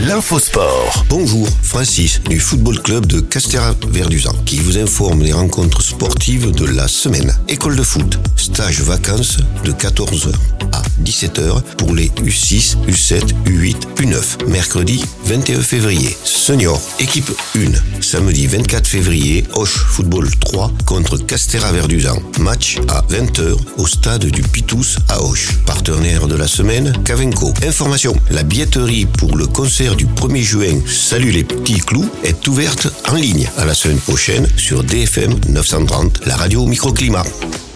l'infosport. Bonjour, Francis du Football Club de Castéra-Verduzan qui vous informe les rencontres sportives de la semaine. École de foot, stage vacances de 14h à 17h pour les U6, U7, U8, U9. Mercredi 21 février. Senior, équipe 1. Samedi 24 février, Auch Football 3 contre Castéra-Verduzan. Match à 20h au stade du Pitous à Auch. Partenaire de la semaine, Kavenco. Information, la billetterie pour le concert du 1er juin Salut les petits clous est ouverte en ligne. À la semaine prochaine sur DFM 930, la radio microclimat.